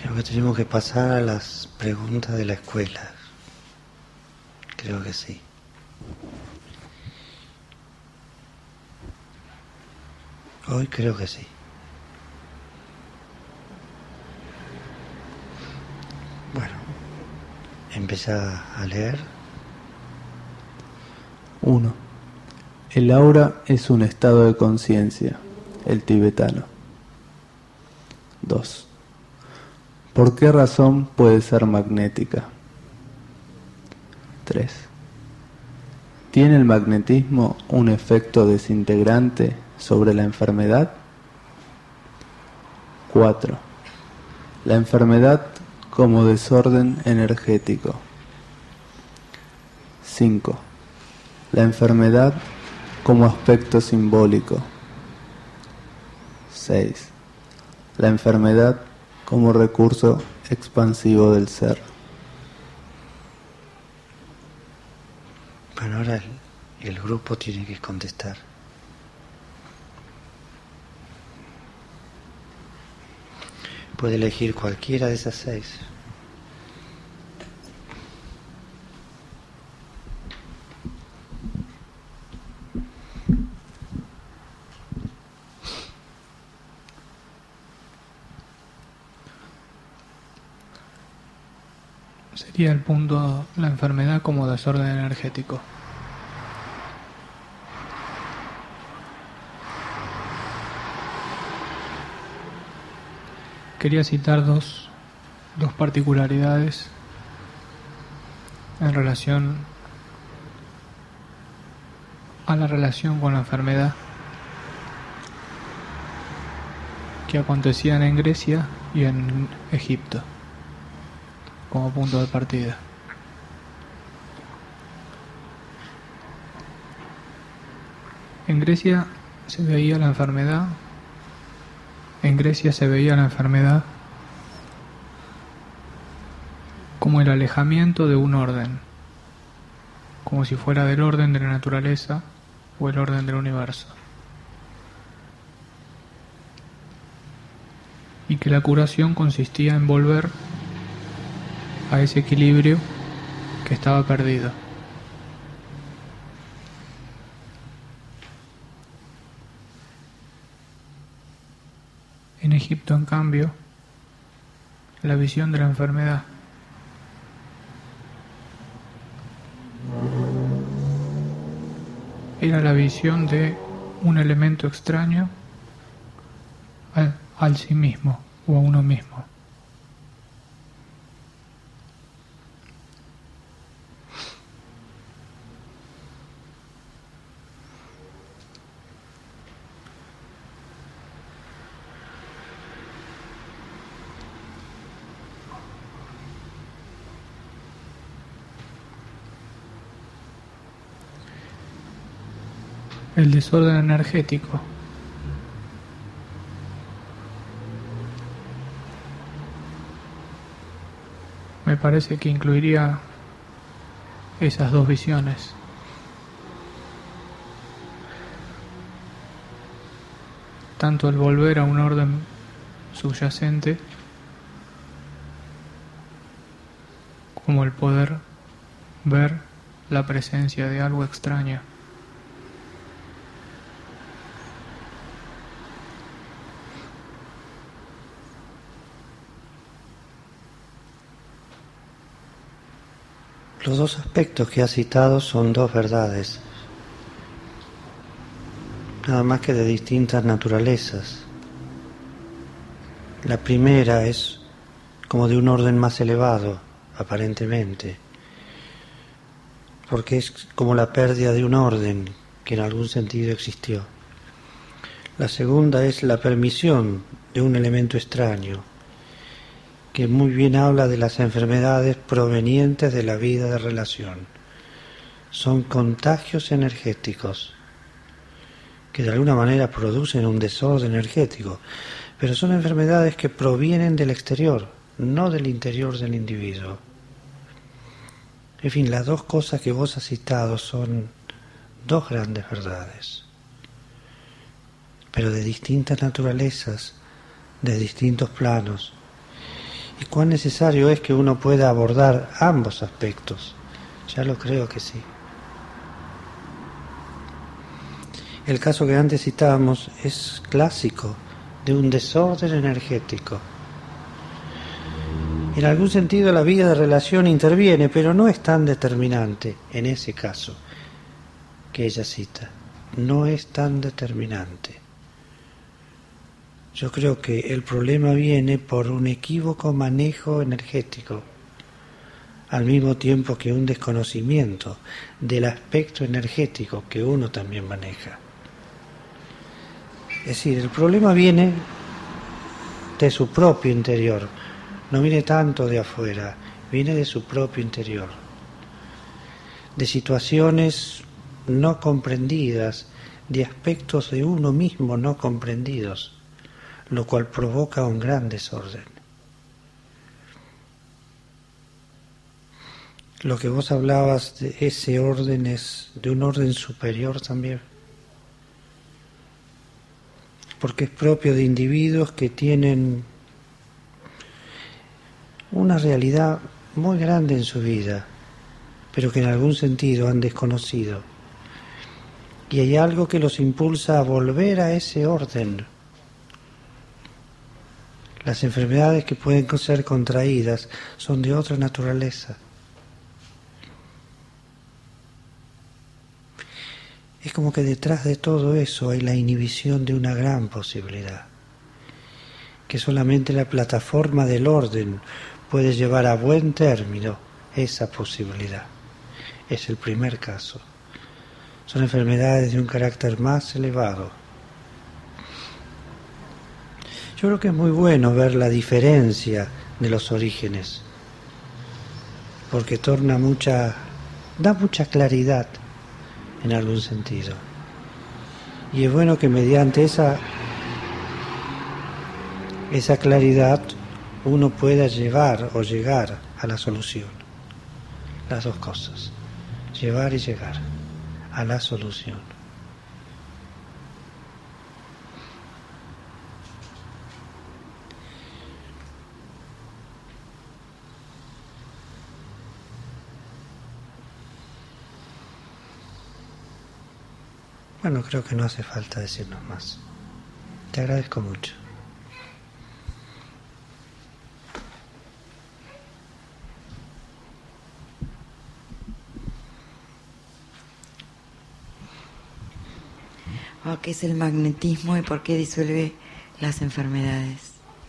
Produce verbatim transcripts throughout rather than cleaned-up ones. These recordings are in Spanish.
Creo que tenemos que pasar a las preguntas de la escuela. Creo que sí. Hoy creo que sí. Bueno, empieza a leer. uno. El aura es un estado de conciencia, el tibetano. dos. ¿Por qué razón puede ser magnética? tres. ¿Tiene el magnetismo un efecto desintegrante sobre la enfermedad? cuatro. La enfermedad como desorden energético. cinco. La enfermedad como aspecto simbólico. seis. La enfermedad como recurso expansivo del ser. Bueno, ahora el, el grupo tiene que contestar. Puede elegir cualquiera de esas seis. Sería el punto, la enfermedad como desorden energético. Quería citar dos, dos particularidades en relación a la relación con la enfermedad que acontecían en Grecia y en Egipto como punto de partida. En Grecia se veía la enfermedad En Grecia se veía la enfermedad como el alejamiento de un orden, como si fuera del orden de la naturaleza o el orden del universo. Y que la curación consistía en volver a ese equilibrio que estaba perdido. En Egipto, en cambio, la visión de la enfermedad era la visión de un elemento extraño al, al sí mismo o a uno mismo. El desorden energético me parece que incluiría esas dos visiones. Tanto el volver a un orden subyacente como el poder ver la presencia de algo extraño. Los dos aspectos que ha citado son dos verdades, nada más que de distintas naturalezas. La primera es como de un orden más elevado, aparentemente, porque es como la pérdida de un orden que en algún sentido existió. La segunda es la permisión de un elemento extraño, que muy bien habla de las enfermedades provenientes de la vida de relación. Son contagios energéticos que de alguna manera producen un desorden energético, pero son enfermedades que provienen del exterior, no del interior del individuo. En fin, las dos cosas que vos has citado son dos grandes verdades, pero de distintas naturalezas, de distintos planos, y cuán necesario es que uno pueda abordar ambos aspectos. Ya lo creo que sí. El caso que antes citábamos es clásico de un desorden energético. En algún sentido la vida de relación interviene, pero no es tan determinante en ese caso que ella cita. No es tan determinante. Yo creo que el problema viene por un equívoco manejo energético, al mismo tiempo que un desconocimiento del aspecto energético que uno también maneja. Es decir, el problema viene de su propio interior, no viene tanto de afuera, viene de su propio interior, de situaciones no comprendidas, de aspectos de uno mismo no comprendidos, lo cual provoca un gran desorden. Lo que vos hablabas de ese orden es de un orden superior también, porque es propio de individuos que tienen una realidad muy grande en su vida, pero que en algún sentido han desconocido. Y hay algo que los impulsa a volver a ese orden. Las enfermedades que pueden ser contraídas son de otra naturaleza. Es como que detrás de todo eso hay la inhibición de una gran posibilidad, que solamente la plataforma del orden puede llevar a buen término esa posibilidad. Es el primer caso. Son enfermedades de un carácter más elevado. Yo creo que es muy bueno ver la diferencia de los orígenes, porque torna mucha, da mucha claridad en algún sentido. Y es bueno que mediante esa, esa claridad uno pueda llevar o llegar a la solución. Las dos cosas, llevar y llegar a la solución. Bueno, creo que no hace falta decirnos más. Te agradezco mucho. Oh, ¿qué es el magnetismo y por qué disuelve las enfermedades?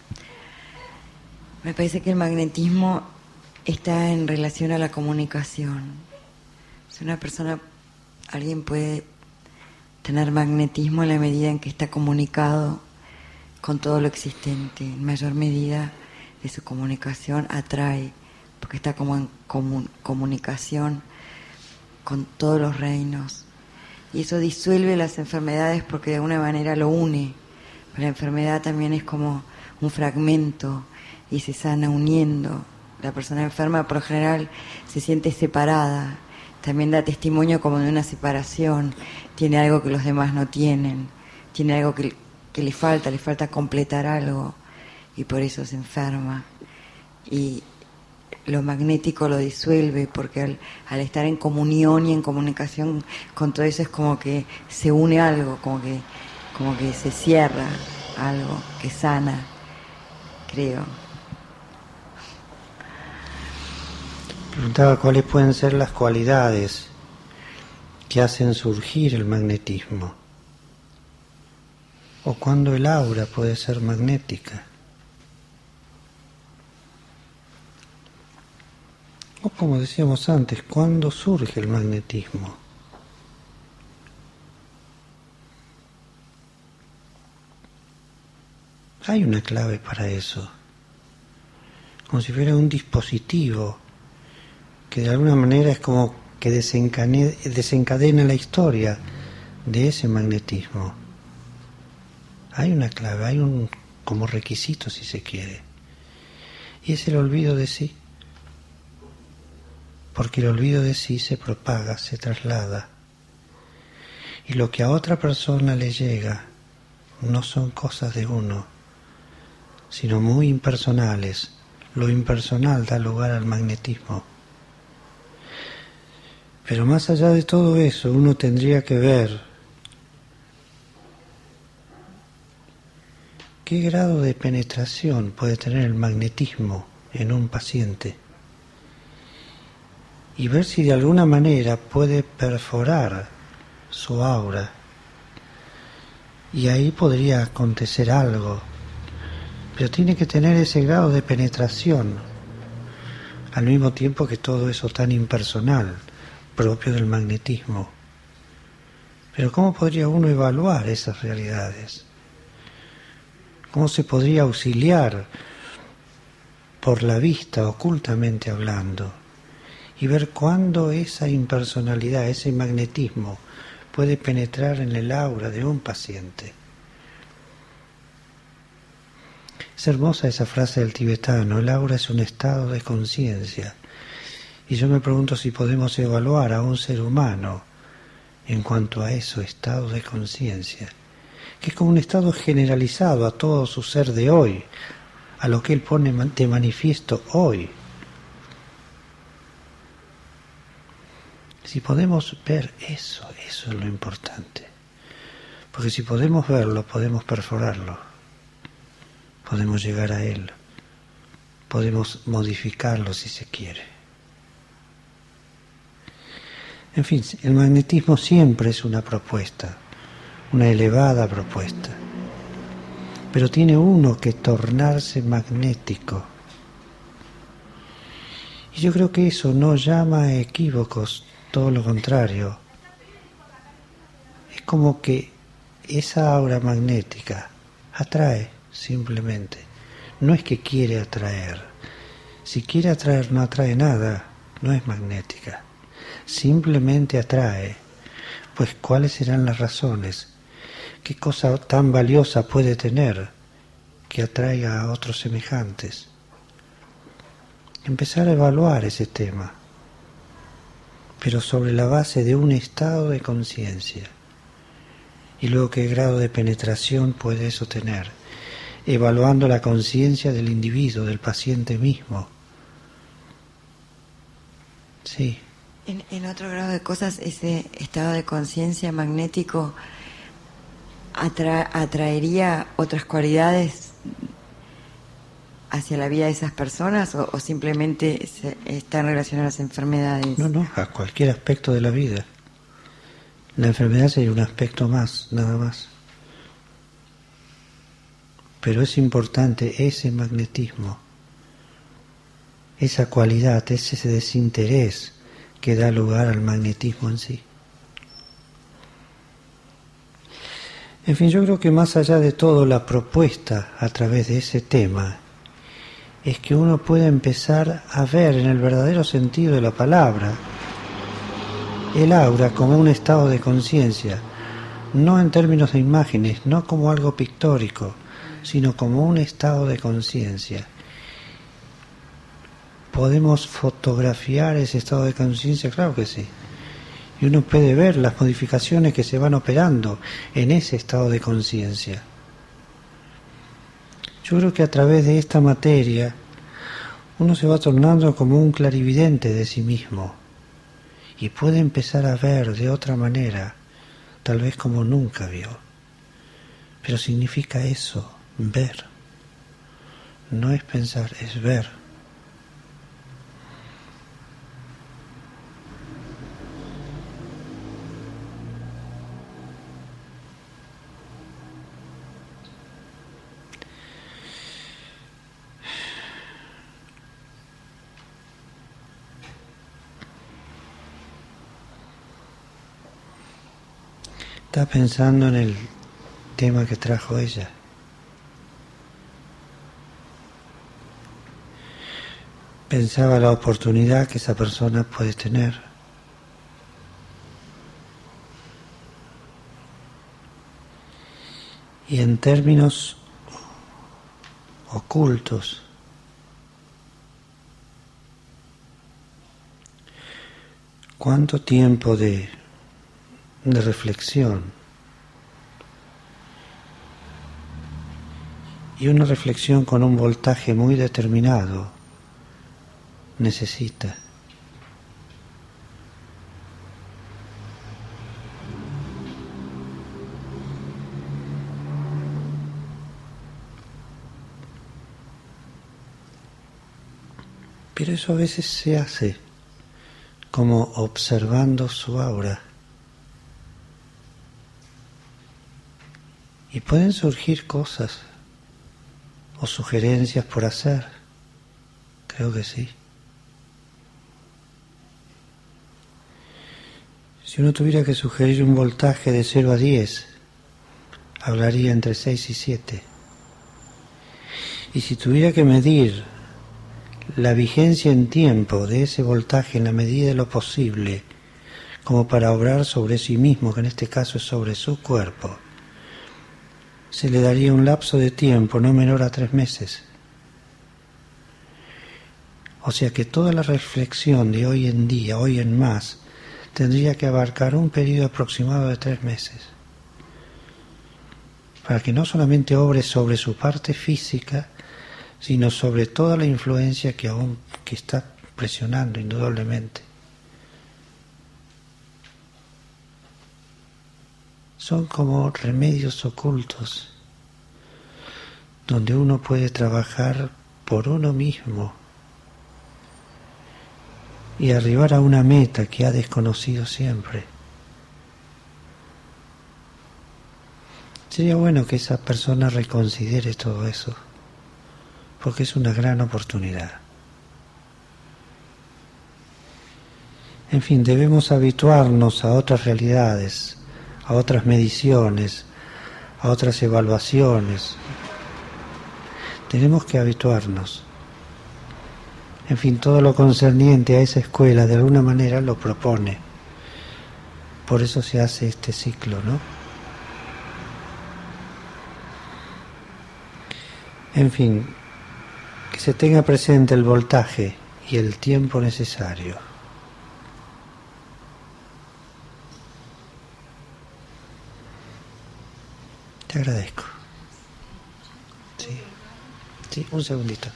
Me parece que el magnetismo está en relación a la comunicación. Si una persona, alguien puede tener magnetismo en la medida en que está comunicado con todo lo existente, en mayor medida de su comunicación atrae, porque está como en comun- comunicación con todos los reinos. Y eso disuelve las enfermedades porque de alguna manera lo une. La enfermedad también es como un fragmento y se sana uniendo. La persona enferma por lo general se siente separada, también da testimonio como de una separación, tiene algo que los demás no tienen, tiene algo que, que le falta, le falta completar algo y por eso se enferma. Y lo magnético lo disuelve porque al, al estar en comunión y en comunicación con todo eso es como que se une algo, como que, como que se cierra algo, que sana, creo. Preguntaba cuáles pueden ser las cualidades que hacen surgir el magnetismo, o cuándo el aura puede ser magnética, o como decíamos antes, cuándo surge el magnetismo. Hay una clave para eso, como si fuera un dispositivo que de alguna manera es como que desencadena, desencadena la historia de ese magnetismo. Hay una clave, hay un como requisito si se quiere, y es el olvido de sí, porque el olvido de sí se propaga, se traslada, y lo que a otra persona le llega no son cosas de uno, sino muy impersonales, lo impersonal da lugar al magnetismo. Pero más allá de todo eso, uno tendría que ver qué grado de penetración puede tener el magnetismo en un paciente y ver si de alguna manera puede perforar su aura, y ahí podría acontecer algo, pero tiene que tener ese grado de penetración, al mismo tiempo que todo eso tan impersonal, propio del magnetismo. Pero ¿cómo podría uno evaluar esas realidades? ¿Cómo se podría auxiliar por la vista, ocultamente hablando, y ver cuándo esa impersonalidad, ese magnetismo, puede penetrar en el aura de un paciente? Es hermosa esa frase del tibetano: el aura es un estado de conciencia. Y yo me pregunto si podemos evaluar a un ser humano en cuanto a eso, estado de conciencia, que es como un estado generalizado a todo su ser de hoy, a lo que él pone de manifiesto hoy. Si podemos ver eso, eso es lo importante. Porque si podemos verlo, podemos perforarlo, podemos llegar a él, podemos modificarlo si se quiere. En fin, el magnetismo siempre es una propuesta, una elevada propuesta, pero tiene uno que tornarse magnético. Y yo creo que eso no llama a equívocos, todo lo contrario. Es como que esa aura magnética atrae simplemente. No es que quiere atraer. Si quiere atraer no atrae nada, no es magnética. Simplemente atrae. Pues ¿cuáles serán las razones? ¿Qué cosa tan valiosa puede tener que atraiga a otros semejantes? Empezar a evaluar ese tema, pero sobre la base de un estado de conciencia. Y luego qué grado de penetración puede eso tener, evaluando la conciencia del individuo, del paciente mismo. Sí. En, en otro grado de cosas, ese estado de conciencia magnético atra, atraería otras cualidades hacia la vida de esas personas, o, o simplemente se, están relacionadas a las enfermedades. No, no, a cualquier aspecto de la vida. La enfermedad sería un aspecto más, nada más. Pero es importante ese magnetismo, esa cualidad, ese desinterés que da lugar al magnetismo en sí. En fin, yo creo que más allá de todo, la propuesta a través de ese tema es que uno pueda empezar a ver en el verdadero sentido de la palabra el aura como un estado de conciencia, no en términos de imágenes, no como algo pictórico, sino como un estado de conciencia. ¿Podemos fotografiar ese estado de conciencia? Claro que sí. Y uno puede ver las modificaciones que se van operando en ese estado de conciencia. Yo creo que a través de esta materia uno se va tornando como un clarividente de sí mismo y puede empezar a ver de otra manera, tal vez como nunca vio. Pero significa eso, ver. No es pensar, es ver. Está pensando en el tema que trajo ella. Pensaba la oportunidad que esa persona puede tener. Y en términos ocultos, ¿cuánto tiempo de de reflexión y una reflexión con un voltaje muy determinado necesita. Pero eso a veces se hace como observando su aura. Y pueden surgir cosas o sugerencias por hacer. Creo que sí. Si uno tuviera que sugerir un voltaje de cero a diez, hablaría entre seis y siete. Y si tuviera que medir la vigencia en tiempo de ese voltaje en la medida de lo posible, como para obrar sobre sí mismo, que en este caso es sobre su cuerpo, se le daría un lapso de tiempo no menor a tres meses. O sea que toda la reflexión de hoy en día, hoy en más, tendría que abarcar un periodo aproximado de tres meses, para que no solamente obre sobre su parte física, sino sobre toda la influencia que aún que está presionando indudablemente. Son como remedios ocultos, donde uno puede trabajar por uno mismo y arribar a una meta que ha desconocido siempre. Sería bueno que esa persona reconsidere todo eso, porque es una gran oportunidad. En fin, debemos habituarnos a otras realidades, a otras mediciones, a otras evaluaciones. Tenemos que habituarnos. En fin, todo lo concerniente a esa escuela de alguna manera lo propone. Por eso se hace este ciclo, ¿no? En fin, que se tenga presente el voltaje y el tiempo necesario. Te agradezco. Sí, sí, un segundito.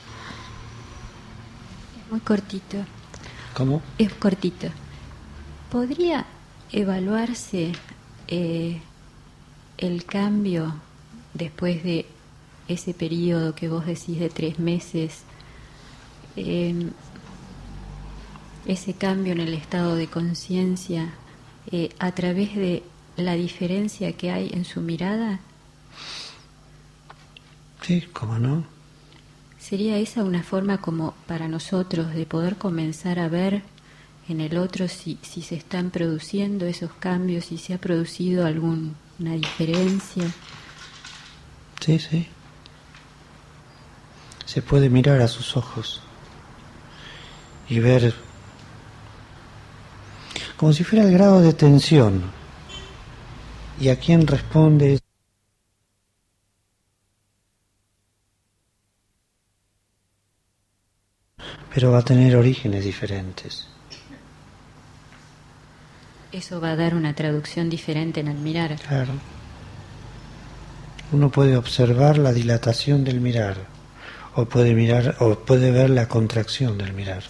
Muy cortito. ¿Cómo? Es cortito. ¿Podría evaluarse eh, el cambio después de ese periodo que vos decís de tres meses, eh, ese cambio en el estado de conciencia, eh, a través de la diferencia que hay en su mirada? Sí, ¿cómo no? ¿Sería esa una forma como para nosotros de poder comenzar a ver en el otro si, si se están produciendo esos cambios, si se ha producido alguna diferencia? Sí, sí. Se puede mirar a sus ojos y ver como si fuera el grado de tensión y a quién responde. Pero va a tener orígenes diferentes. Eso va a dar una traducción diferente en el mirar. Claro. Uno puede observar la dilatación del mirar, o puede mirar, o puede ver la contracción del mirar.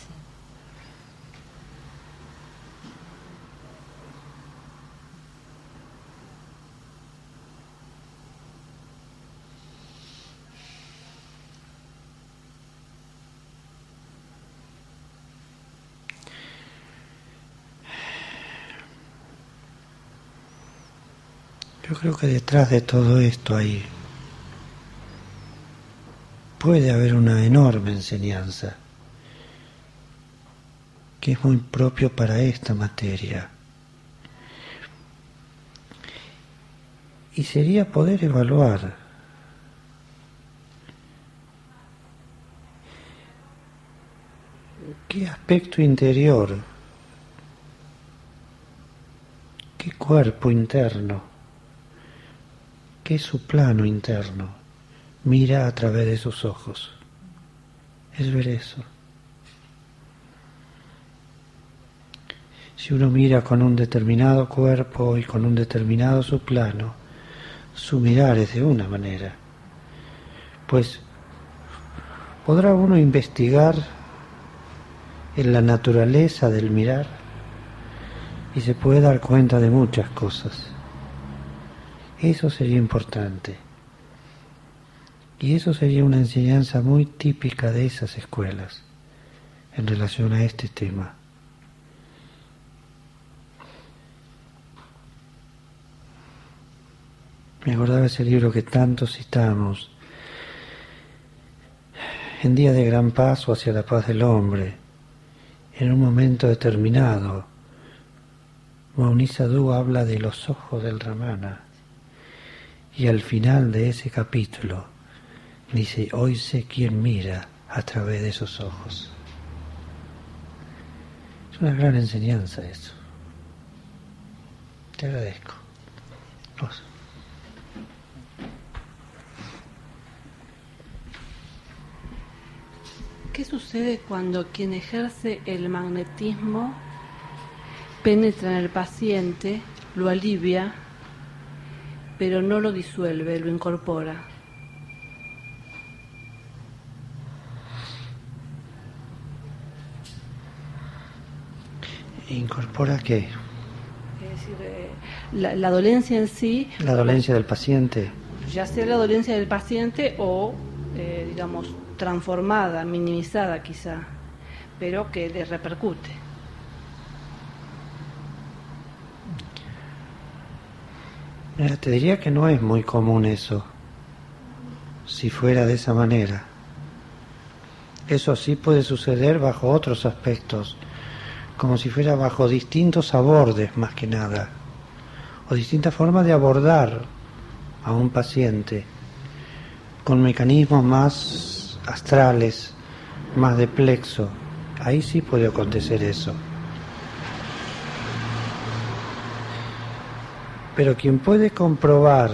Yo creo que detrás de todo esto hay, puede haber una enorme enseñanza que es muy propio para esta materia. Y sería poder evaluar qué aspecto interior, qué cuerpo interno, qué es su plano interno, mira a través de sus ojos. Es ver eso. Si uno mira con un determinado cuerpo y con un determinado su plano, su mirar es de una manera. Pues podrá uno investigar en la naturaleza del mirar y se puede dar cuenta de muchas cosas. Eso sería importante. Y eso sería una enseñanza muy típica de esas escuelas en relación a este tema. Me acordaba ese libro que tanto citamos, En Día de Gran Paso hacia la Paz del Hombre. En un momento determinado, Mauni Sadhu habla de los ojos del Ramana, y al final de ese capítulo dice: hoy sé quién mira a través de esos ojos. Es una gran enseñanza eso. Te agradezco. Vos. ¿Qué sucede cuando quien ejerce el magnetismo penetra en el paciente, lo alivia, pero no lo disuelve, lo incorpora? ¿Incorpora qué? Es decir, eh, la, la dolencia en sí... La dolencia del paciente. Ya sea la dolencia del paciente o, eh, digamos, transformada, minimizada quizá, pero que le repercute. Mira, te diría que no es muy común eso, si fuera de esa manera. Eso sí puede suceder bajo otros aspectos, como si fuera bajo distintos abordes más que nada, o distintas formas de abordar a un paciente, con mecanismos más astrales, más de plexo. Ahí sí puede acontecer eso. Pero quien puede comprobar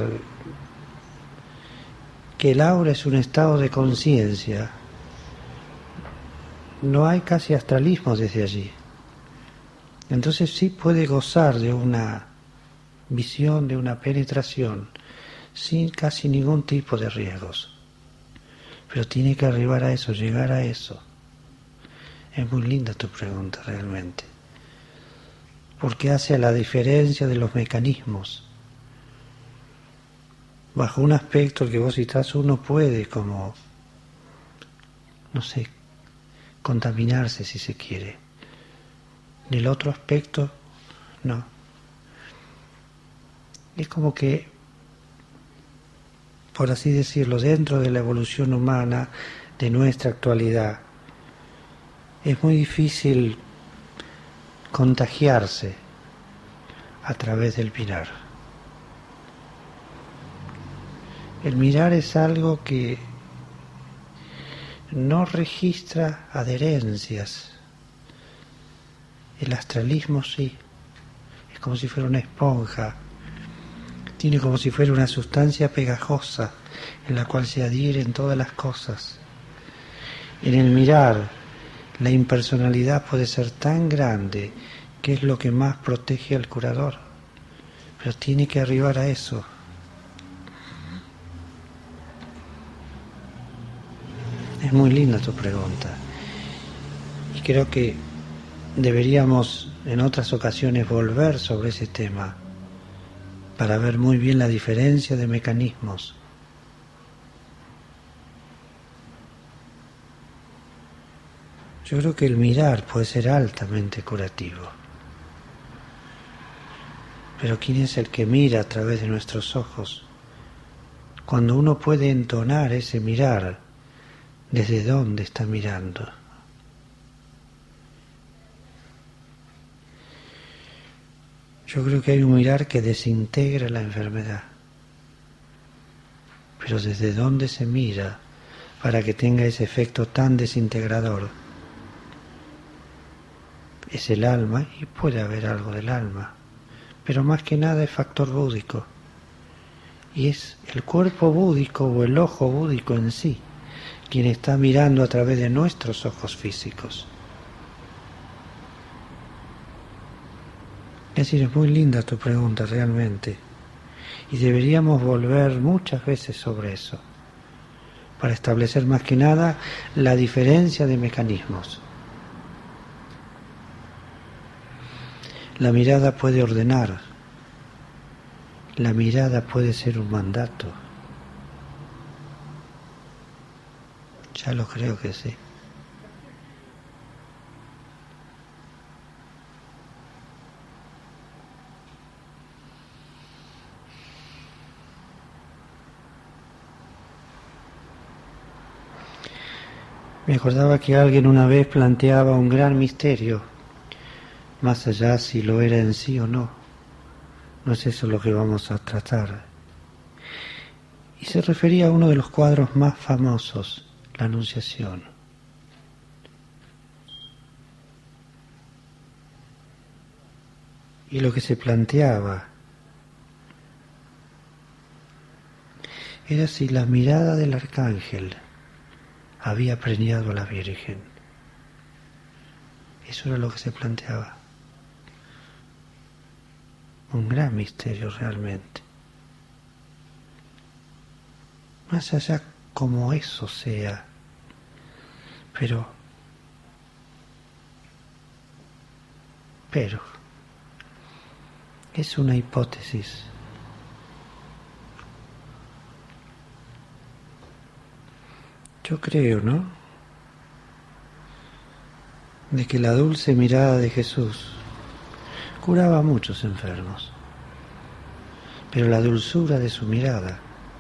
que el aura es un estado de conciencia, no hay casi astralismo desde allí. Entonces sí puede gozar de una visión, de una penetración, sin casi ningún tipo de riesgos. Pero tiene que arribar a eso, llegar a eso. Es muy linda tu pregunta realmente. Porque hace a la diferencia de los mecanismos. Bajo un aspecto que vos citás, uno puede como, no sé, contaminarse si se quiere. En el otro aspecto, no. Es como que, por así decirlo, dentro de la evolución humana, de nuestra actualidad, es muy difícil contagiarse a través del mirar. El mirar es algo que no registra adherencias. El astralismo sí, es como si fuera una esponja, tiene como si fuera una sustancia pegajosa en la cual se adhieren todas las cosas. En el mirar, la impersonalidad puede ser tan grande que es lo que más protege al curador, pero tiene que arribar a eso. Es muy linda tu pregunta y creo que deberíamos en otras ocasiones volver sobre ese tema para ver muy bien la diferencia de mecanismos. Yo creo que el mirar puede ser altamente curativo. Pero ¿quién es el que mira a través de nuestros ojos? Cuando uno puede entonar ese mirar, ¿desde dónde está mirando? Yo creo que hay un mirar que desintegra la enfermedad. Pero ¿desde dónde se mira para que tenga ese efecto tan desintegrador? Es el alma, y puede haber algo del alma, pero más que nada es factor búdico. Y es el cuerpo búdico o el ojo búdico en sí quien está mirando a través de nuestros ojos físicos. Es decir, es muy linda tu pregunta realmente, y deberíamos volver muchas veces sobre eso, para establecer más que nada la diferencia de mecanismos. La mirada puede ordenar. La mirada puede ser un mandato. Ya lo creo que sí. Me acordaba que alguien una vez planteaba un gran misterio, más allá si lo era en sí o no. No es eso lo que vamos a tratar. Y se refería a uno de los cuadros más famosos, la Anunciación. Y lo que se planteaba era si la mirada del arcángel había preñado a la Virgen. Eso era lo que se planteaba. Un gran misterio realmente. Más allá como eso sea, pero, pero, es una hipótesis. Yo creo, ¿no?, de que la dulce mirada de Jesús curaba a muchos enfermos, pero la dulzura de su mirada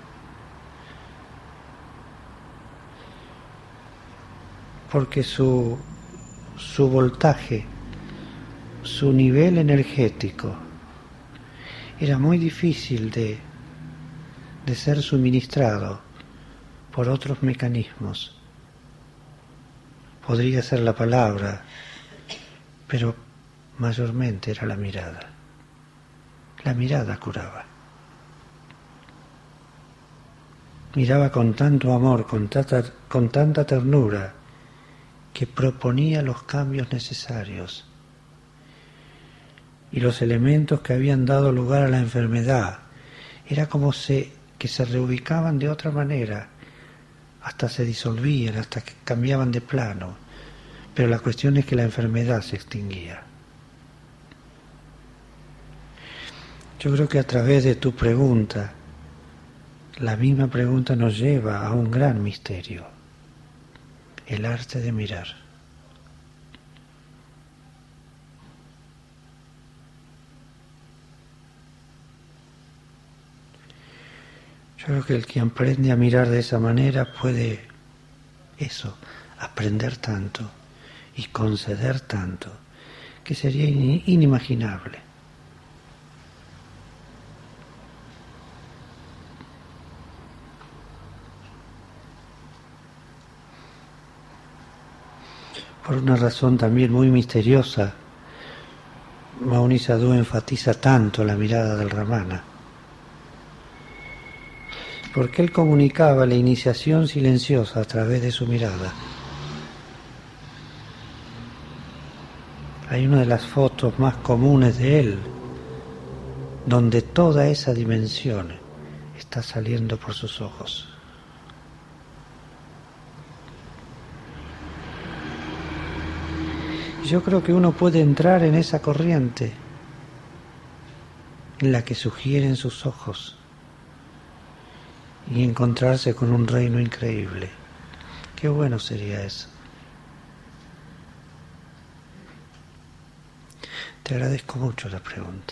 porque su, su voltaje, su nivel energético era muy difícil de, de ser suministrado por otros mecanismos. Podría ser la palabra, pero mayormente era la mirada. La mirada curaba. Miraba con tanto amor, con tanta, con tanta ternura, que proponía los cambios necesarios. Y los elementos que habían dado lugar a la enfermedad, era como se, que se reubicaban de otra manera, hasta se disolvían, hasta que cambiaban de plano. Pero la cuestión es que la enfermedad se extinguía. Yo creo que a través de tu pregunta, la misma pregunta nos lleva a un gran misterio, el arte de mirar. Yo creo que el que aprende a mirar de esa manera puede, eso, aprender tanto y conceder tanto, que sería inimaginable. Por una razón también muy misteriosa, Mauni Sadhu enfatiza tanto la mirada del Ramana, porque él comunicaba la iniciación silenciosa a través de su mirada. Hay una de las fotos más comunes de él, donde toda esa dimensión está saliendo por sus ojos. Yo creo que uno puede entrar en esa corriente, en la que sugieren sus ojos, y encontrarse con un reino increíble. Qué bueno sería eso. Te agradezco mucho la pregunta.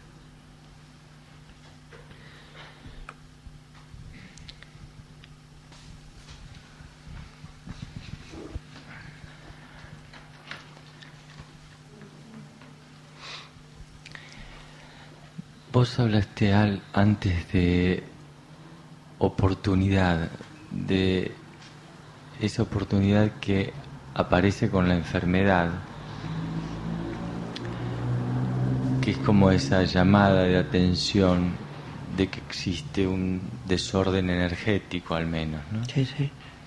Vos hablaste al, antes de oportunidad, de esa oportunidad que aparece con la enfermedad, que es como esa llamada de atención de que existe un desorden energético al menos, ¿no? Sí, sí.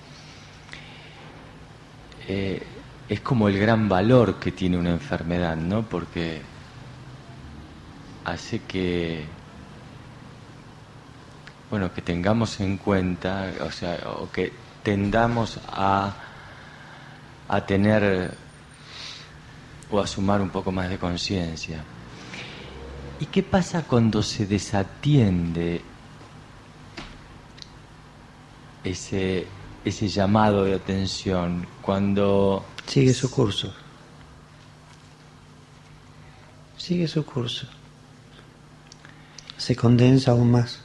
Eh, es como el gran valor que tiene una enfermedad, ¿no? Porque hace que, bueno, que tengamos en cuenta, o sea, o que tendamos a, a tener o a sumar un poco más de conciencia. ¿Y qué pasa cuando se desatiende ese, ese llamado de atención? Cuando sigue su curso. Sigue su curso. Se condensa aún más.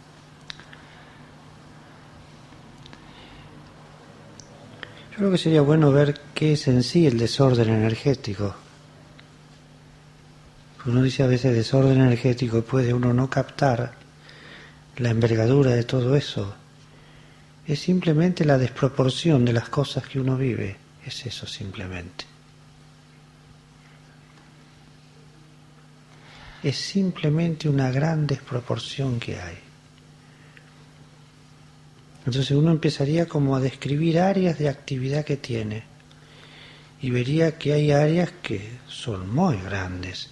Yo creo que sería bueno ver qué es en sí el desorden energético. Uno dice a veces desorden energético y puede uno no captar la envergadura de todo eso. Es simplemente la desproporción de las cosas que uno vive. Es eso simplemente. Es simplemente una gran desproporción que hay. Entonces uno empezaría como a describir áreas de actividad que tiene y vería que hay áreas que son muy grandes.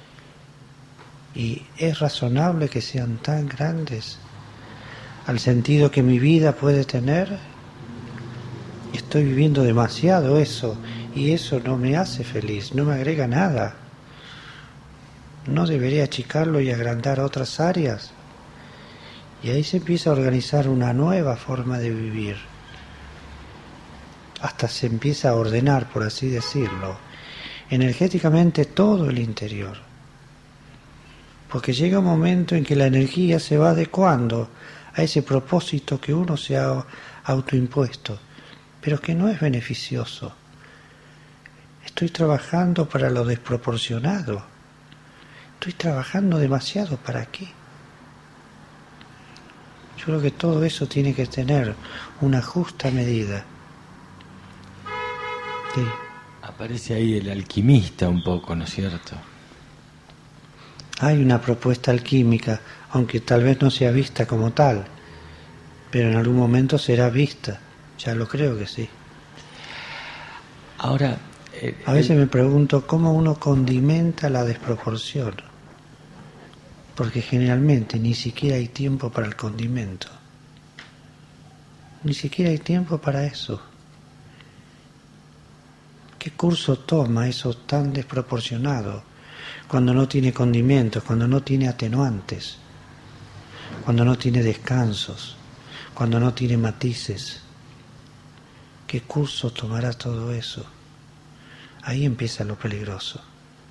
Y es razonable que sean tan grandes al sentido que mi vida puede tener. Estoy viviendo demasiado eso y eso no me hace feliz, no me agrega nada. ¿No debería achicarlo y agrandar otras áreas? Y ahí se empieza a organizar una nueva forma de vivir. Hasta se empieza a ordenar, por así decirlo, energéticamente todo el interior. Porque llega un momento en que la energía se va adecuando a ese propósito que uno se ha autoimpuesto, pero que no es beneficioso. Estoy trabajando para lo desproporcionado. Estoy trabajando demasiado, ¿para qué? Yo creo que todo eso tiene que tener una justa medida. Sí. Aparece ahí el alquimista un poco, ¿no es cierto? Hay una propuesta alquímica, aunque tal vez no sea vista como tal, pero en algún momento será vista, ya lo creo que sí. Ahora, eh, a veces el... me pregunto cómo uno condimenta la desproporción, porque generalmente ni siquiera hay tiempo para el condimento, ni siquiera hay tiempo para eso. ¿Qué curso toma eso tan desproporcionado? Cuando no tiene condimentos, cuando no tiene atenuantes, cuando no tiene descansos, cuando no tiene matices. ¿Qué curso tomará todo eso? Ahí empieza lo peligroso.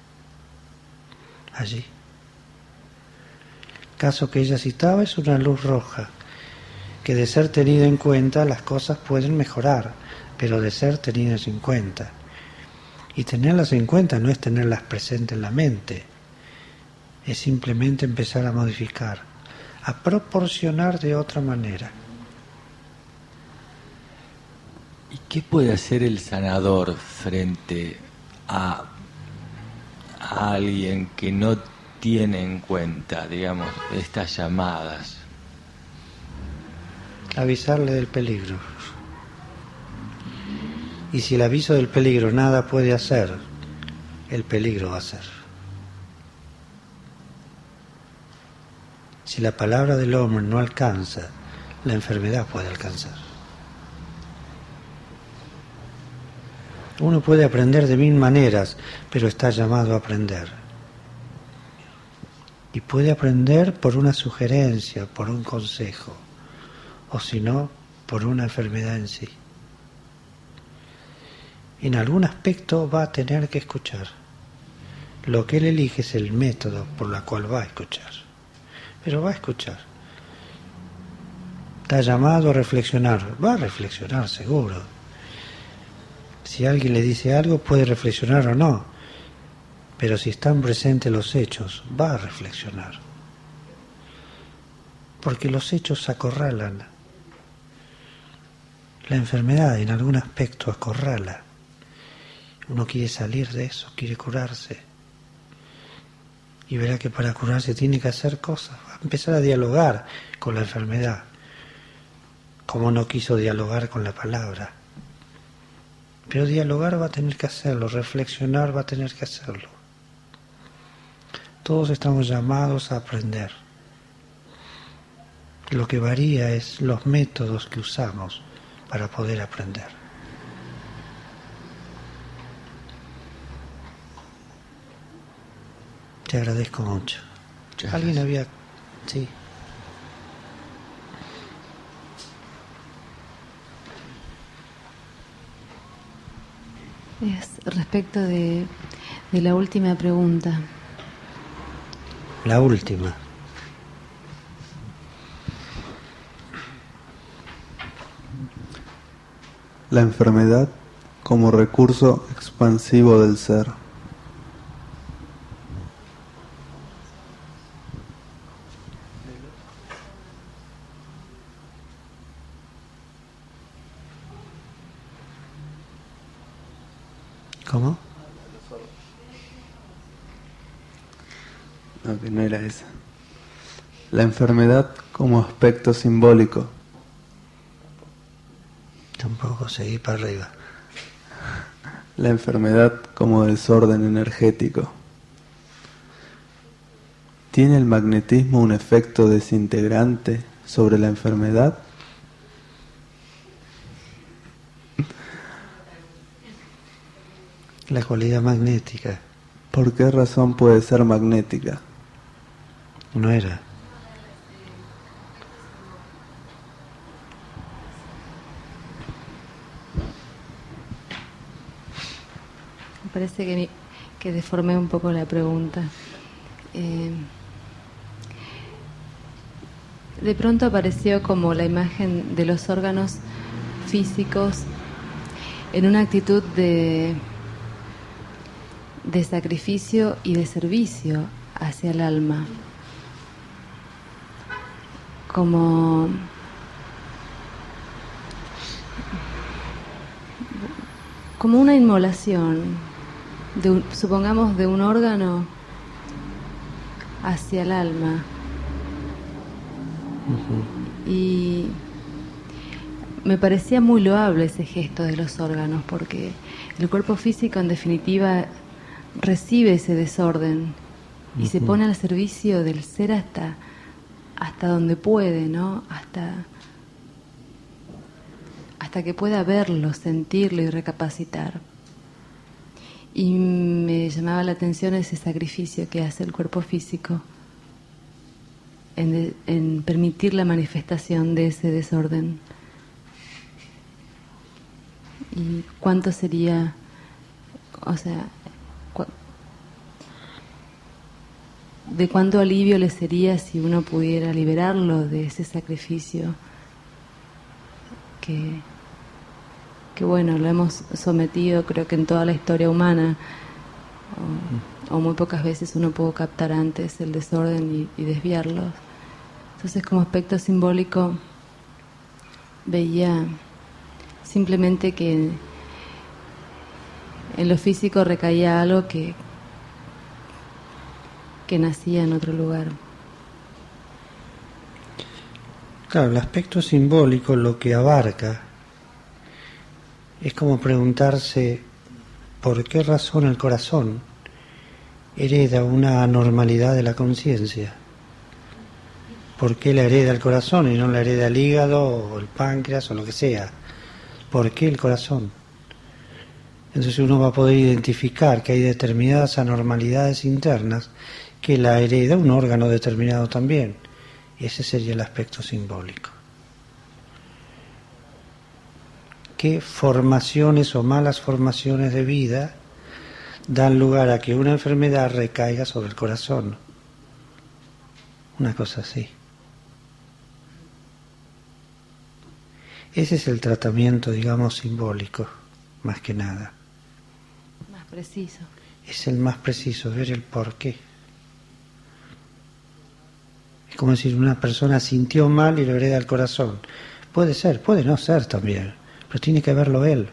Allí. El caso que ella citaba es una luz roja, que de ser tenida en cuenta las cosas pueden mejorar, pero de ser tenidas en cuenta. Y tenerlas en cuenta no es tenerlas presentes en la mente, es simplemente empezar a modificar, a proporcionar de otra manera. ¿Y qué puede hacer el sanador frente a, a alguien que no tiene en cuenta, digamos, estas llamadas? Avisarle del peligro. Y si el aviso del peligro nada puede hacer, el peligro va a hacer. Si la palabra del hombre no alcanza, la enfermedad puede alcanzar. Uno puede aprender de mil maneras, pero está llamado a aprender. Y puede aprender por una sugerencia, por un consejo, o si no, por una enfermedad en sí. En algún aspecto va a tener que escuchar. Lo que él elige es el método por el cual va a escuchar. Pero va a escuchar. Está llamado a reflexionar. Va a reflexionar seguro. Si alguien le dice algo puede reflexionar o no. Pero si están presentes los hechos, va a reflexionar. Porque los hechos acorralan. La enfermedad en algún aspecto acorrala. Uno quiere salir de eso, quiere curarse. Y verá que para curarse tiene que hacer cosas. Va a empezar a dialogar con la enfermedad. Como no quiso dialogar con la palabra. Pero dialogar va a tener que hacerlo, reflexionar va a tener que hacerlo. Todos estamos llamados a aprender. Lo que varía es los métodos que usamos para poder aprender. Te agradezco mucho. Muchas Alguien gracias. había... Sí. Es respecto de, de la última pregunta. La última. La enfermedad como recurso expansivo del ser. ¿Cómo? No, que no era esa. La enfermedad como aspecto simbólico. Tampoco, seguí para arriba. La enfermedad como desorden energético. ¿Tiene el magnetismo un efecto desintegrante sobre la enfermedad? La cualidad magnética. ¿Por qué razón puede ser magnética? No era. Me parece que, que deformé un poco la pregunta. Eh, de pronto apareció como la imagen de los órganos físicos en una actitud de, de sacrificio y de servicio hacia el alma. Como como una inmolación, de un, supongamos, de un órgano hacia el alma. Uh-huh. Y me parecía muy loable ese gesto de los órganos, porque el cuerpo físico, en definitiva, recibe ese desorden y uh-huh. se pone al servicio del ser hasta, hasta donde puede, ¿no? Hasta... hasta que pueda verlo, sentirlo y recapacitar. Y me llamaba la atención ese sacrificio que hace el cuerpo físico en, de, en permitir la manifestación de ese desorden. ¿Y cuánto sería, o sea, cu de cuánto alivio le sería si uno pudiera liberarlo de ese sacrificio que... que bueno, lo hemos sometido creo que en toda la historia humana, o, o muy pocas veces uno pudo captar antes el desorden y, y desviarlo. Entonces, como aspecto simbólico, veía simplemente que en lo físico recaía algo que, que nacía en otro lugar. Claro, el aspecto simbólico lo que abarca es como preguntarse por qué razón el corazón hereda una anormalidad de la conciencia. ¿Por qué la hereda el corazón y no la hereda el hígado o el páncreas o lo que sea? ¿Por qué el corazón? Entonces uno va a poder identificar que hay determinadas anormalidades internas que la hereda un órgano determinado también. Ese sería el aspecto simbólico. ¿Qué formaciones o malas formaciones de vida dan lugar a que una enfermedad recaiga sobre el corazón? Una cosa así. Ese es el tratamiento, digamos, simbólico, más que nada. Más preciso. Es el más preciso, ver el porqué. Es como decir, una persona sintió mal y lo hereda el corazón. Puede ser, puede no ser también, pero tiene que verlo él.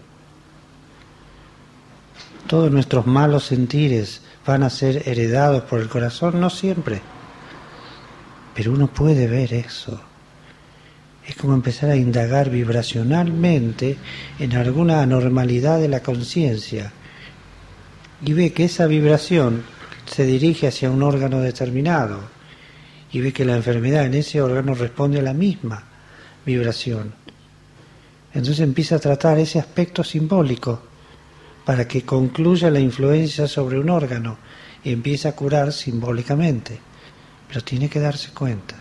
Todos nuestros malos sentires van a ser heredados por el corazón, no siempre. Pero uno puede ver eso. Es como empezar a indagar vibracionalmente en alguna anormalidad de la conciencia y ve que esa vibración se dirige hacia un órgano determinado y ve que la enfermedad en ese órgano responde a la misma vibración. Entonces empieza a tratar ese aspecto simbólico para que concluya la influencia sobre un órgano y empieza a curar simbólicamente. pero tiene que darse cuenta.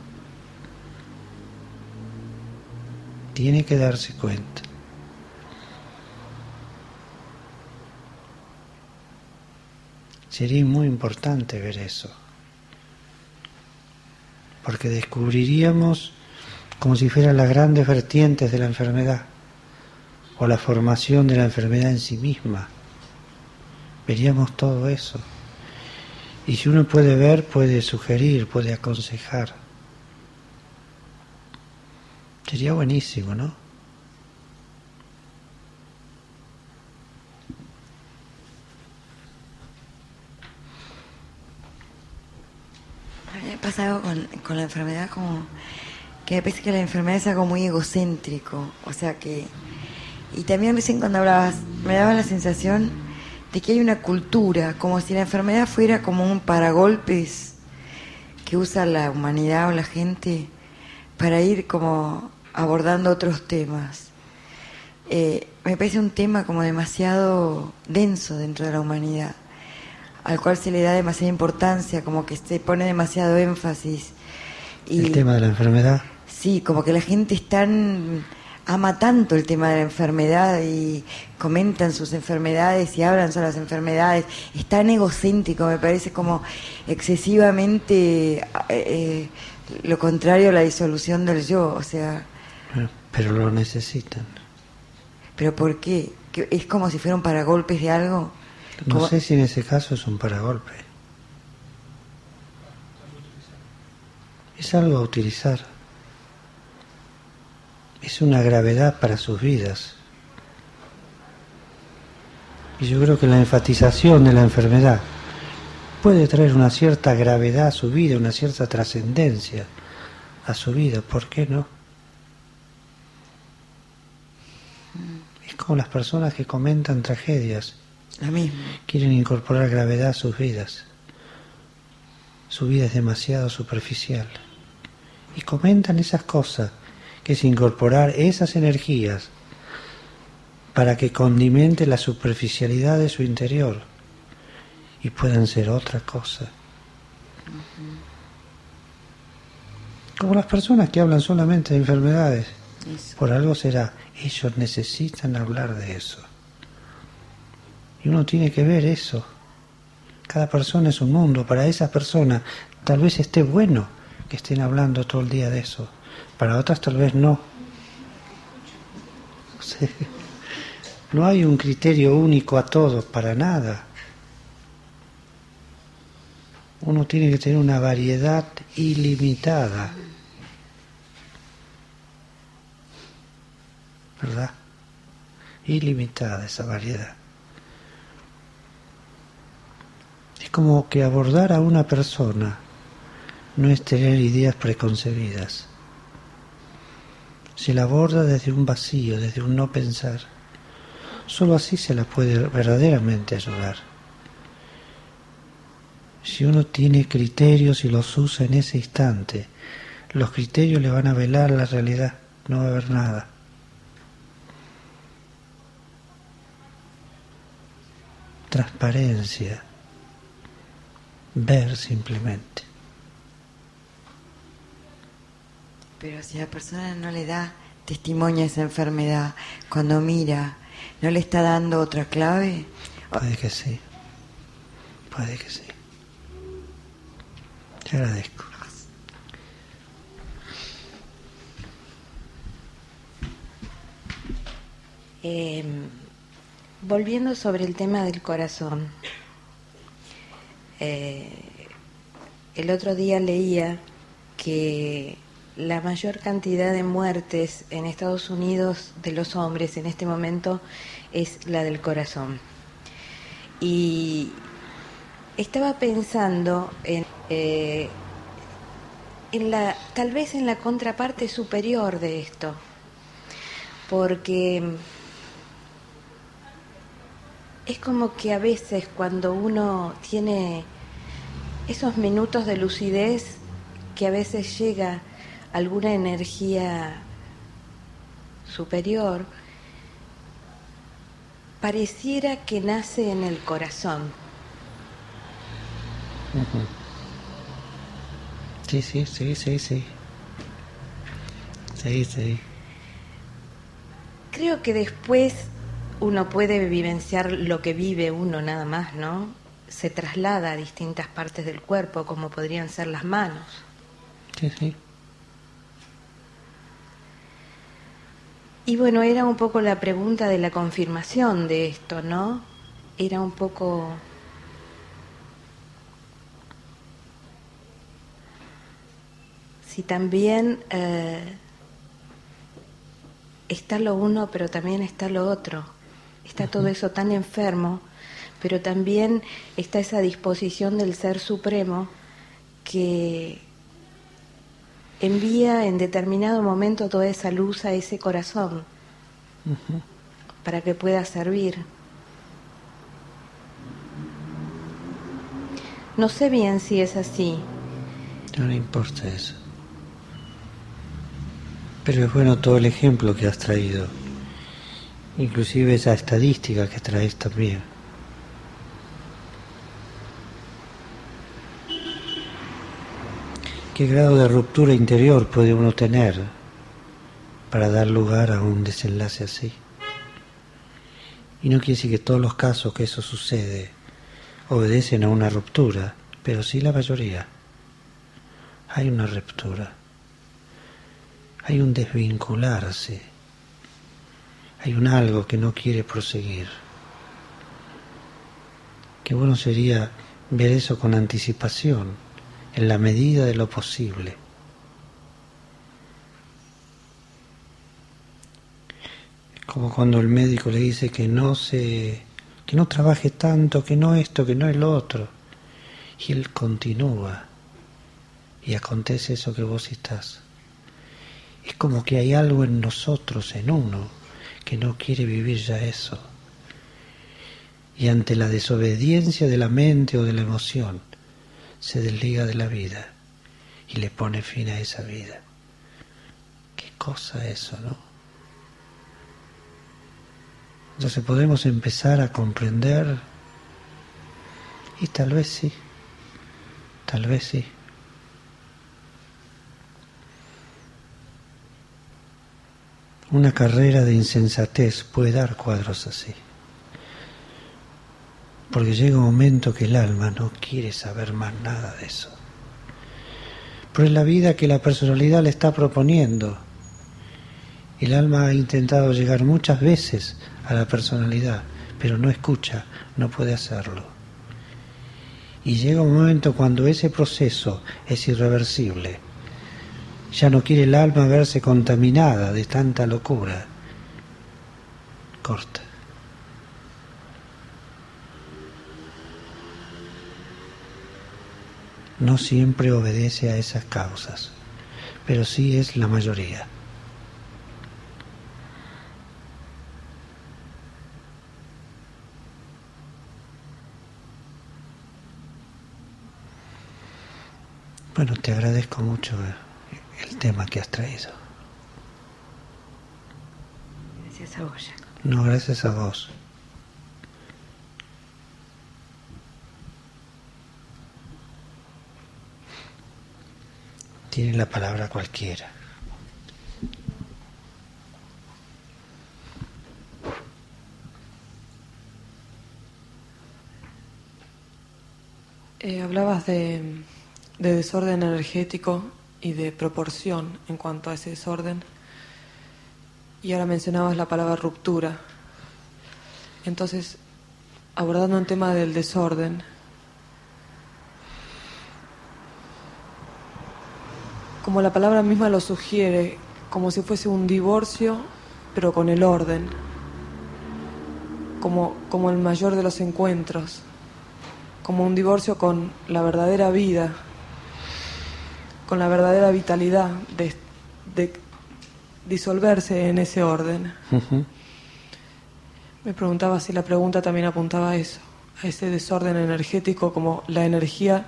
Tiene que darse cuenta. Sería muy importante ver eso, porque descubriríamos como si fueran las grandes vertientes de la enfermedad o la formación de la enfermedad en sí misma. Veríamos todo eso. Y si uno puede ver, puede sugerir, puede aconsejar. Sería buenísimo, ¿no? A mí me pasa algo con, con la enfermedad, como que me parece que la enfermedad es algo muy egocéntrico, o sea que, y también recién cuando hablabas me daba la sensación de que hay una cultura, como si la enfermedad fuera como un paragolpes que usa la humanidad o la gente para ir como abordando otros temas. Eh, me parece un tema como demasiado denso dentro de la humanidad, al cual se le da demasiada importancia, como que se pone demasiado énfasis. Y, el tema de la enfermedad. Sí, como que la gente es tan, ama tanto el tema de la enfermedad y comentan sus enfermedades y hablan sobre las enfermedades. Es tan egocéntrico, me parece como excesivamente eh, eh, lo contrario a la disolución del yo, o sea... Pero lo necesitan. ¿Pero por qué? ¿Que es como si fueran paragolpes de algo? No como... sé si en ese caso es un paragolpe. Es algo a utilizar. Es una gravedad para sus vidas. Y yo creo que la enfatización de la enfermedad puede traer una cierta gravedad a su vida, una cierta trascendencia a su vida. ¿Por qué no? Es como las personas que comentan tragedias. La misma. Quieren incorporar gravedad a sus vidas. Su vida es demasiado superficial. Y comentan esas cosas, que es incorporar esas energías para que condimente la superficialidad de su interior y puedan ser otra cosa. Uh-huh. Como las personas que hablan solamente de enfermedades. Eso. Por algo será. Ellos necesitan hablar de eso. Y uno tiene que ver eso. Cada persona es un mundo. Para esa persona tal vez esté bueno que estén hablando todo el día de eso. Para otras tal vez no. O sea, no hay un criterio único a todos, para nada. Uno tiene que tener una variedad ilimitada. ¿Verdad? Ilimitada esa variedad. Es como que abordar a una persona no es tener ideas preconcebidas. Se la aborda desde un vacío, desde un no pensar. Solo así se la puede verdaderamente ayudar. Si uno tiene criterios y los usa en ese instante, los criterios le van a velar la realidad, no va a haber nada. Transparencia, ver simplemente. Pero si la persona no le da testimonio a esa enfermedad, cuando mira, ¿no le está dando otra clave? Puede que sí, puede que sí. Te agradezco. Eh, volviendo sobre el tema del corazón, eh, el otro día leía que la mayor cantidad de muertes en Estados Unidos de los hombres en este momento es la del corazón. Y estaba pensando en, eh, en la, tal vez en la contraparte superior de esto, porque es como que a veces cuando uno tiene esos minutos de lucidez, que a veces llega alguna energía superior, pareciera que nace en el corazón. Uh-huh. Sí, sí, sí, sí, sí. Sí, sí. Creo que después uno puede vivenciar lo que vive uno nada más, ¿no? Se traslada a distintas partes del cuerpo, como podrían ser las manos. Sí, sí. Y bueno, era un poco la pregunta de la confirmación de esto, ¿no? Era un poco... si también eh, está lo uno, pero también está lo otro. Está todo eso tan enfermo, pero también está esa disposición del Ser Supremo que envía en determinado momento toda esa luz a ese corazón uh-huh. para que pueda servir. No sé bien si es así. No le importa eso. Pero es bueno todo el ejemplo que has traído, inclusive esa estadística que traes también. ¿Qué grado de ruptura interior puede uno tener para dar lugar a un desenlace así? Y no quiere decir que todos los casos que eso sucede obedecen a una ruptura, pero sí la mayoría. Hay una ruptura. Hay un desvincularse, hay un algo que no quiere proseguir. Qué bueno sería ver eso con anticipación, en la medida de lo posible. Como cuando el médico le dice que no se, que no trabaje tanto, que no esto, que no el otro, y él continúa, y acontece eso que vos estás. Es como que hay algo en nosotros, en uno, que no quiere vivir ya eso. Y ante la desobediencia de la mente o de la emoción, se desliga de la vida y le pone fin a esa vida. Qué cosa eso, ¿no? Entonces podemos empezar a comprender, y tal vez sí, tal vez sí. Una carrera de insensatez puede dar cuadros así. Porque llega un momento que el alma no quiere saber más nada de eso. Pero es la vida que la personalidad le está proponiendo. El alma ha intentado llegar muchas veces a la personalidad, pero no escucha, no puede hacerlo. Y llega un momento cuando ese proceso es irreversible. Ya no quiere el alma verse contaminada de tanta locura. Corta. No siempre obedece a esas causas, pero sí es la mayoría. Bueno, te agradezco mucho el tema que has traído. Gracias a vos, Jacob. No, gracias a vos. Tiene la palabra cualquiera. Eh, hablabas de, de desorden energético y de proporción en cuanto a ese desorden, y ahora mencionabas la palabra ruptura. Entonces, abordando un tema del desorden, como la palabra misma lo sugiere, como si fuese un divorcio, pero con el orden, como, como el mayor de los encuentros, como un divorcio con la verdadera vida, con la verdadera vitalidad de, de disolverse en ese orden. Uh-huh. Me preguntaba si la pregunta también apuntaba a eso, a ese desorden energético, como la energía,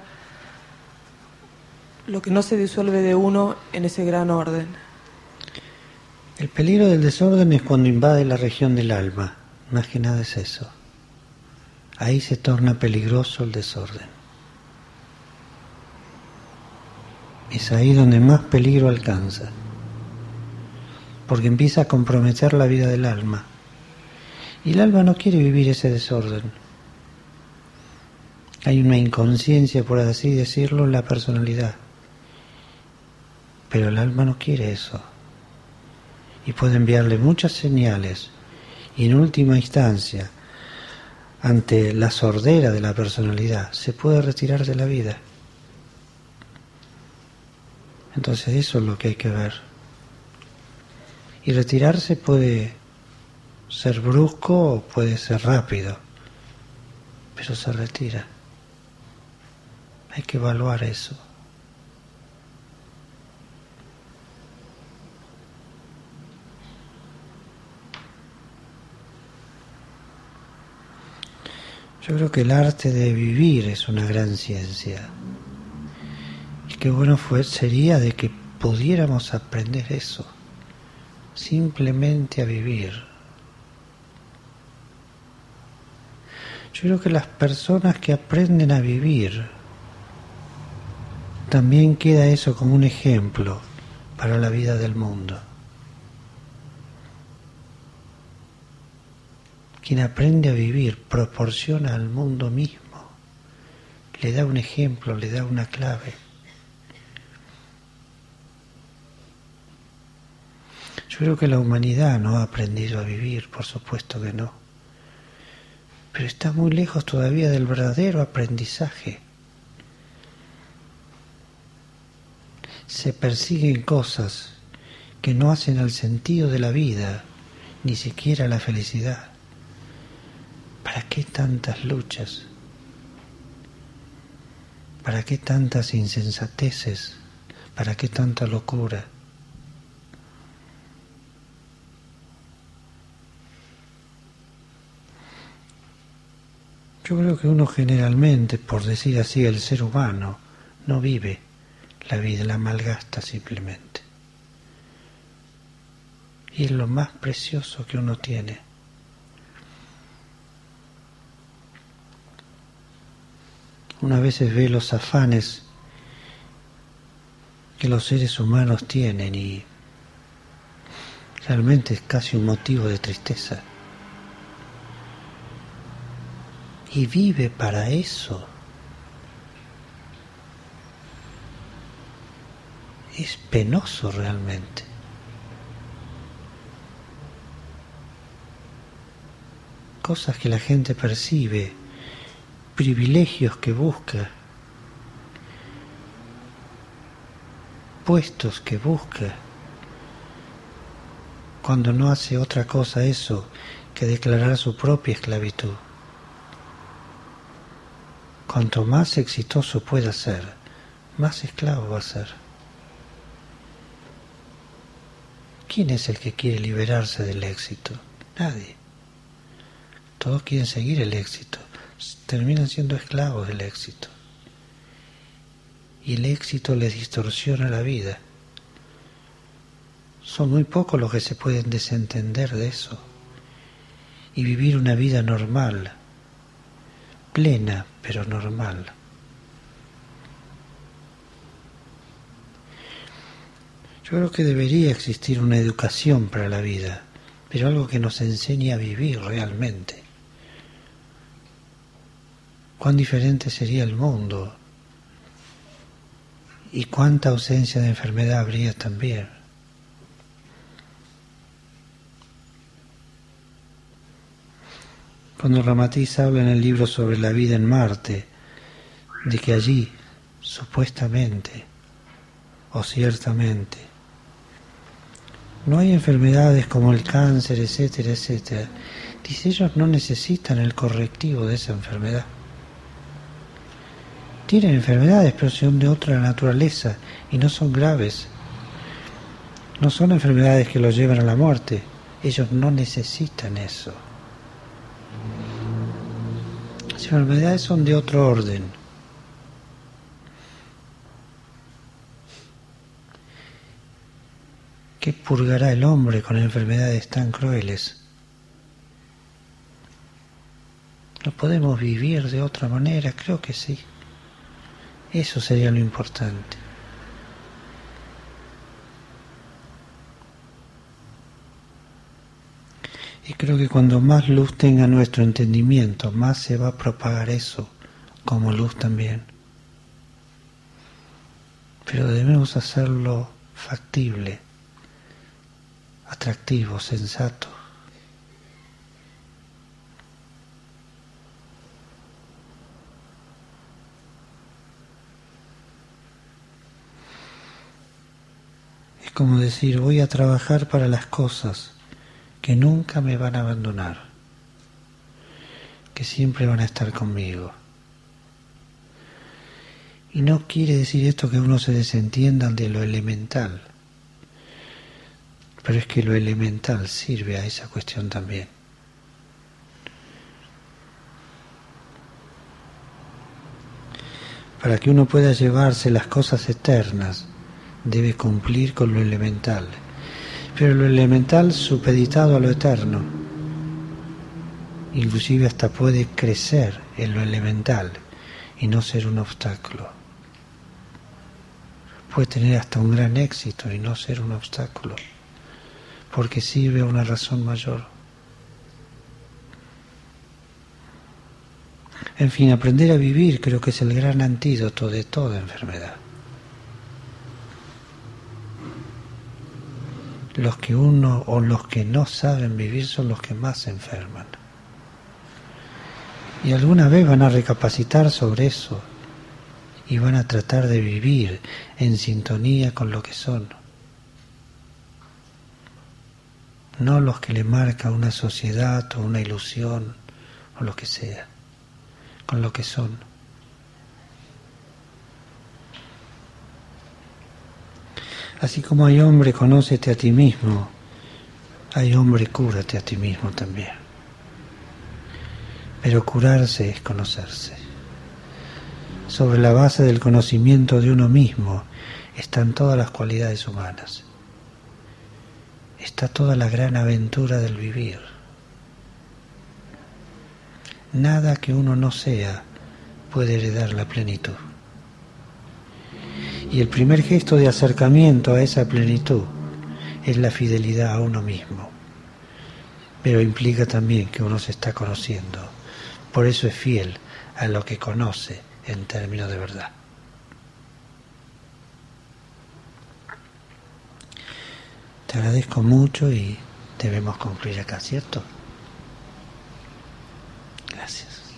lo que no se disuelve de uno en ese gran orden. El peligro del desorden es cuando invade la región del alma, más que nada es eso. Ahí se torna peligroso el desorden. es ahí donde más peligro alcanza, porque empieza a comprometer la vida del alma. Y el alma no quiere vivir ese desorden. Hay una inconsciencia, por así decirlo, en la personalidad. Pero el alma no quiere eso. Y puede enviarle muchas señales. Y en última instancia, ante la sordera de la personalidad, se puede retirar de la vida. Entonces eso es lo que hay que ver. Y retirarse puede ser brusco o puede ser rápido, pero se retira. Hay que evaluar eso. Yo creo que el arte de vivir es una gran ciencia. Y qué bueno fue, sería de que pudiéramos aprender eso, simplemente a vivir. Yo creo que las personas que aprenden a vivir, también queda eso como un ejemplo para la vida del mundo. Quien aprende a vivir proporciona al mundo mismo, le da un ejemplo, le da una clave. Yo creo que la humanidad no ha aprendido a vivir, por supuesto que no, pero está muy lejos todavía del verdadero aprendizaje. Se persiguen cosas que no hacen al sentido de la vida, ni siquiera la felicidad. ¿Para qué tantas luchas? ¿Para qué tantas insensateces? ¿Para qué tanta locura? Yo creo que uno generalmente, por decir así, el ser humano no vive la vida, la malgasta simplemente. Y es lo más precioso que uno tiene. Una vez ve los afanes que los seres humanos tienen y realmente es casi un motivo de tristeza. Y vive para eso. Es penoso realmente. Cosas que la gente percibe, privilegios que busca, puestos que busca, cuando no hace otra cosa eso que declarar su propia esclavitud. Cuanto más exitoso pueda ser, más esclavo va a ser. ¿Quién es el que quiere liberarse del éxito? Nadie. Todos quieren seguir el éxito. Terminan siendo esclavos del éxito. Y el éxito les distorsiona la vida. Son muy pocos los que se pueden desentender de eso y vivir una vida normal, plena pero normal. Yo creo que debería existir una educación para la vida, pero algo que nos enseñe a vivir realmente. Cuán diferente sería el mundo y cuánta ausencia de enfermedad habría también. Cuando Ramatiz habla en el libro sobre la vida en Marte, de que allí, supuestamente o ciertamente, no hay enfermedades como el cáncer, etcétera, etcétera, dice, ellos no necesitan el correctivo de esa enfermedad. Tienen enfermedades, pero son de otra naturaleza y no son graves. No son enfermedades que los llevan a la muerte. Ellos no necesitan eso. Las enfermedades son de otro orden. ¿Qué purgará el hombre con enfermedades tan crueles? ¿No podemos vivir de otra manera? Creo que sí. Eso sería lo importante. Y creo que cuando más luz tenga nuestro entendimiento, más se va a propagar eso como luz también. Pero debemos hacerlo factible, atractivo, sensato. Es como decir, voy a trabajar para las cosas que nunca me van a abandonar, que siempre van a estar conmigo. Y no quiere decir esto que uno se desentienda de lo elemental, pero es que lo elemental sirve a esa cuestión también. Para que uno pueda llevarse las cosas eternas, debe cumplir con lo elemental, pero lo elemental supeditado a lo eterno. Inclusive hasta puede crecer en lo elemental y no ser un obstáculo. Puede tener hasta un gran éxito y no ser un obstáculo, porque sirve a una razón mayor. En fin, aprender a vivir creo que es el gran antídoto de toda enfermedad. Los que uno o los que no saben vivir son los que más se enferman. Y alguna vez van a recapacitar sobre eso y van a tratar de vivir en sintonía con lo que son. No los que le marca una sociedad o una ilusión o lo que sea, con lo que son. Así como hay hombre, conócete a ti mismo, hay hombre, cúrate a ti mismo también. Pero curarse es conocerse. Sobre la base del conocimiento de uno mismo están todas las cualidades humanas. Está toda la gran aventura del vivir. Nada que uno no sea puede heredar la plenitud. Y el primer gesto de acercamiento a esa plenitud es la fidelidad a uno mismo. Pero implica también que uno se está conociendo. Por eso es fiel a lo que conoce en términos de verdad. Te agradezco mucho y debemos concluir acá, ¿cierto? Gracias.